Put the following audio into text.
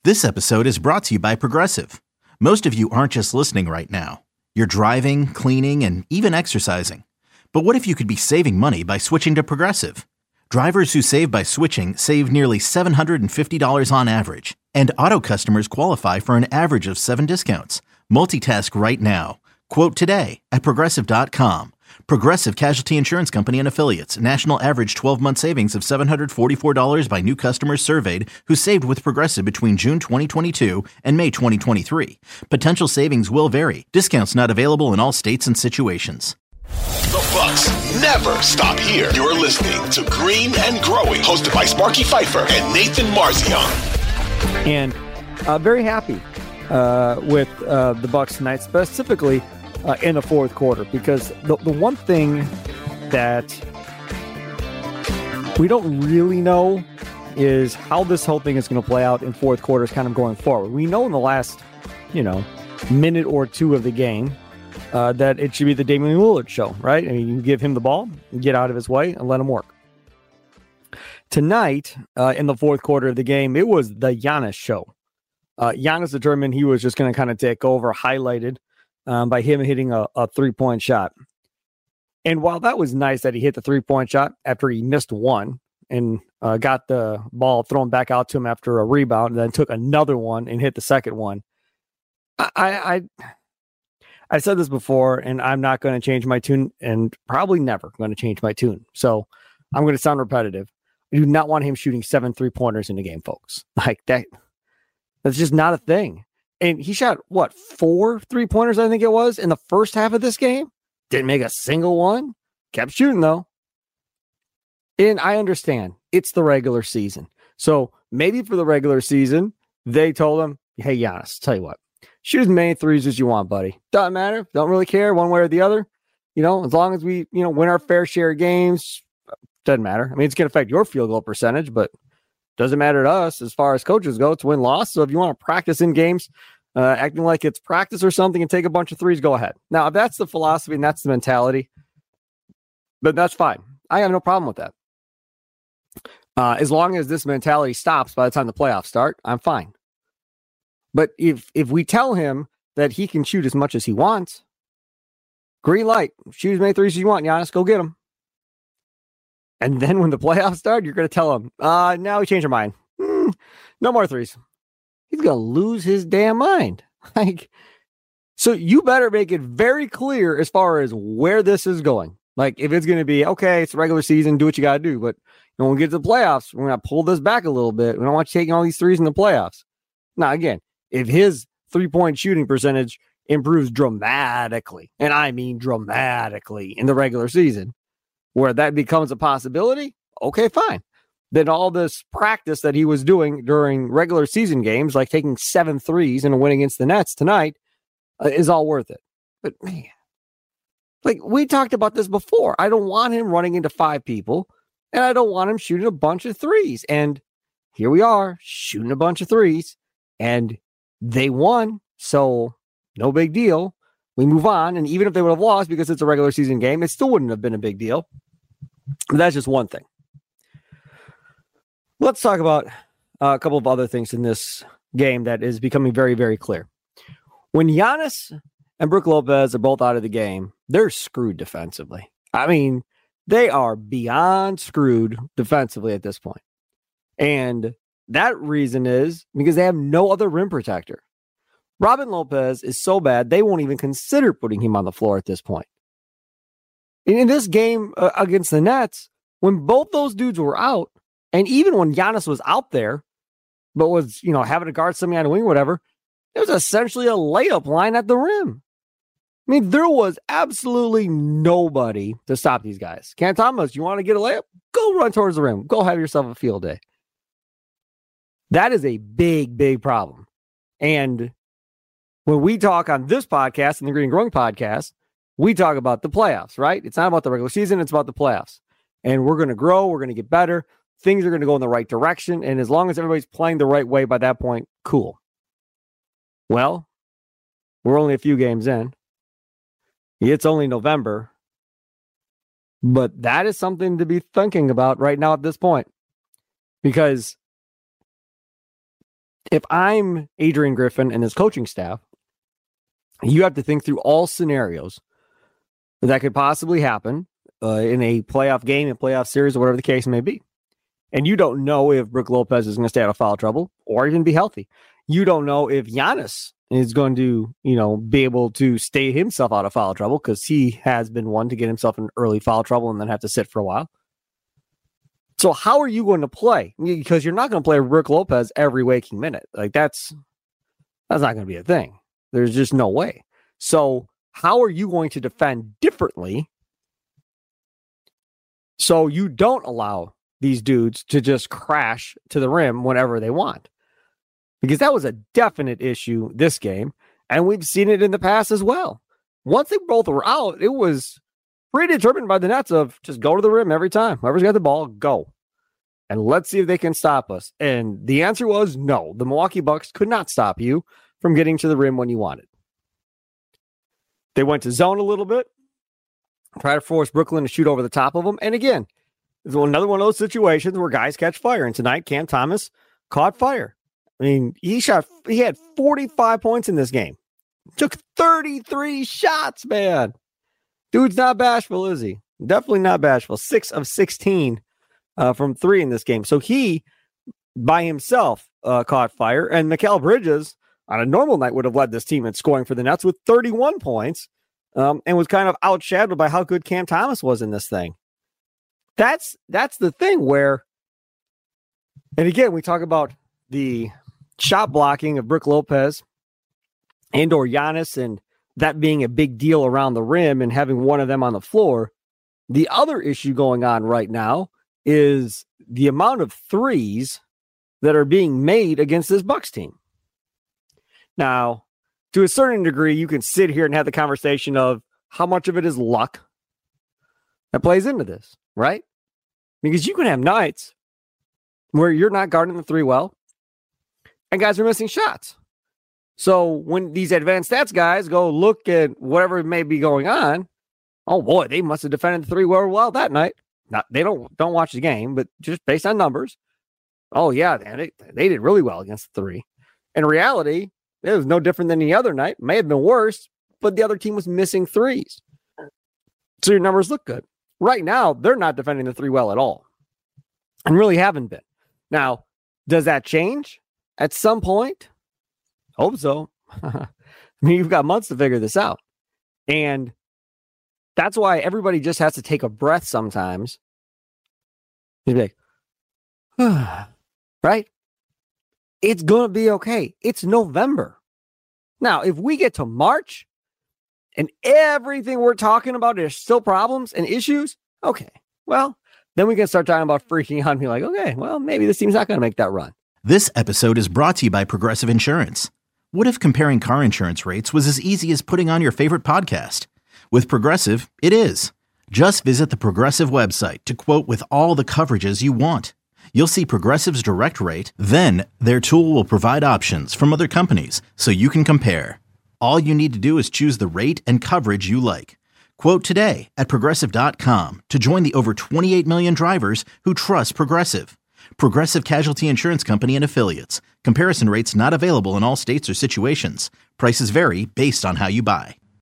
This episode is brought to you by Progressive. Most of you aren't just listening right now. You're driving, cleaning, and even exercising. But what if you could be saving money by switching to Progressive? Drivers who save by switching save nearly $750 on average. And auto customers qualify for an average of 7 discounts. Multitask right now. Quote today at Progressive.com. Progressive Casualty Insurance Company and Affiliates. National average 12-month savings of $744 by new customers surveyed who saved with Progressive between June 2022 and May 2023. Potential savings will vary. Discounts not available in all states and situations. The Bucks never stop here. You're listening to Green and Growing, hosted by Sparky Fifer and Nathan Marzion. And very happy with the Bucks tonight, specifically in the fourth quarter, because the one thing that we don't really know is how this whole thing is going to play out in fourth quarters kind of going forward. We know in the last, minute or two of the game that it should be the Damian Lillard show, right? I mean, you give him the ball, get out of his way, and let him work. Tonight, in the fourth quarter of the game, it was the Giannis show. Giannis determined he was just going to kind of take over, highlighted by him hitting a three-point shot. And while that was nice that he hit the three-point shot after he missed one and got the ball thrown back out to him after a rebound, and then took another one and hit the second one, I said this before, and I'm not going to change my tune, and probably never going to change my tune. So I'm going to sound repetitive. I do not want him shooting 7 3-pointers in the game, folks. Like that. That's just not a thing. And he shot, 4 3-pointers, I think it was, in the first half of this game? Didn't make a single one. Kept shooting, though. And I understand. It's the regular season. So maybe for the regular season, they told him, hey, Giannis, tell you what, shoot as many threes as you want, buddy. Doesn't matter. Don't really care one way or the other. As long as we, win our fair share of games, doesn't matter. I mean, it's going to affect your field goal percentage, but doesn't matter to us as far as coaches go. It's win-loss. So if you want to practice in games, acting like it's practice or something and take a bunch of threes, go ahead. Now, if that's the philosophy and that's the mentality, but that's fine. I have no problem with that. As long as this mentality stops by the time the playoffs start, I'm fine. But if we tell him that he can shoot as much as he wants, green light, shoot as many threes as you want, Giannis, go get them. And then when the playoffs start, you're going to tell him, now we changed our mind. No more threes. He's going to lose his damn mind. So you better make it very clear as far as where this is going. Like, if it's going to be, okay, it's the regular season, do what you got to do. But when we get to the playoffs, we're going to pull this back a little bit. We don't want you taking all these threes in the playoffs. Now, again, if his three-point shooting percentage improves dramatically, and I mean dramatically, in the regular season, where that becomes a possibility, okay, fine. Then all this practice that he was doing during regular season games, like taking 7 threes and a win against the Nets tonight, is all worth it. But man, we talked about this before. I don't want him running into 5 people, and I don't want him shooting a bunch of threes. And here we are, shooting a bunch of threes, and they won, so no big deal. We move on, and even if they would have lost because it's a regular season game, it still wouldn't have been a big deal. But that's just one thing. Let's talk about a couple of other things in this game that is becoming very, very clear. When Giannis and Brook Lopez are both out of the game, they're screwed defensively. I mean, they are beyond screwed defensively at this point. And that reason is because they have no other rim protector. Robin Lopez is so bad, they won't even consider putting him on the floor at this point. In this game against the Nets, when both those dudes were out, and even when Giannis was out there, but was, having to guard somebody on the wing or whatever, it was essentially a layup line at the rim. I mean, there was absolutely nobody to stop these guys. Cam Thomas, you want to get a layup? Go run towards the rim. Go have yourself a field day. That is a big, big problem. And when we talk on this podcast and the Green and Growing podcast, we talk about the playoffs, right? It's not about the regular season. It's about the playoffs. And we're going to grow. We're going to get better. Things are going to go in the right direction. And as long as everybody's playing the right way by that point, cool. Well, we're only a few games in. It's only November. But that is something to be thinking about right now at this point. Because if I'm Adrian Griffin and his coaching staff, you have to think through all scenarios that could possibly happen in a playoff game, a playoff series, or whatever the case may be. And you don't know if Brook Lopez is going to stay out of foul trouble or even be healthy. You don't know if Giannis is going to, be able to stay himself out of foul trouble, because he has been one to get himself in early foul trouble and then have to sit for a while. So how are you going to play? Because you're not going to play Brook Lopez every waking minute. Like that's not going to be a thing. There's just no way. So how are you going to defend differently so you don't allow these dudes to just crash to the rim whenever they want? Because that was a definite issue this game, and we've seen it in the past as well. Once they both were out, it was predetermined by the Nets of just go to the rim every time. Whoever's got the ball, go. And let's see if they can stop us. And the answer was no. The Milwaukee Bucks could not stop you from getting to the rim when you wanted. They went to zone a little bit, try to force Brooklyn to shoot over the top of them. And again, it's another one of those situations where guys catch fire. And tonight, Cam Thomas caught fire. I mean, he had 45 points in this game. Took 33 shots, man. Dude's not bashful, is he? Definitely not bashful. 6 of 16 from 3 in this game. So he, by himself, caught fire. And Mikal Bridges, on a normal night, would have led this team in scoring for the Nets with 31 points and was kind of outshadowed by how good Cam Thomas was in this thing. That's the thing where, and again, we talk about the shot blocking of Brook Lopez and or Giannis, and that being a big deal around the rim and having one of them on the floor. The other issue going on right now is the amount of threes that are being made against this Bucks team. Now, to a certain degree, you can sit here and have the conversation of how much of it is luck that plays into this, right? Because you can have nights where you're not guarding the three well, and guys are missing shots. So when these advanced stats guys go look at whatever may be going on, oh boy, they must have defended the three well that night. Not, they don't watch the game, but just based on numbers, oh yeah, they did really well against the three. In reality, it was no different than the other night. May have been worse, but the other team was missing threes. So your numbers look good. Right now, they're not defending the three well at all, and really haven't been. Now, does that change at some point? Hope so. I mean, you've got months to figure this out. And that's why everybody just has to take a breath sometimes. You'd be like, right? It's going to be okay. It's November. Now, if we get to March and everything we're talking about is still problems and issues, okay, well, then we can start talking about freaking out and be like, okay, well, maybe this team's not going to make that run. This episode is brought to you by Progressive Insurance. What if comparing car insurance rates was as easy as putting on your favorite podcast? With Progressive, it is. Just visit the Progressive website to quote with all the coverages you want. You'll see Progressive's direct rate, then their tool will provide options from other companies so you can compare. All you need to do is choose the rate and coverage you like. Quote today at Progressive.com to join the over 28 million drivers who trust Progressive. Progressive Casualty Insurance Company and Affiliates. Comparison rates not available in all states or situations. Prices vary based on how you buy.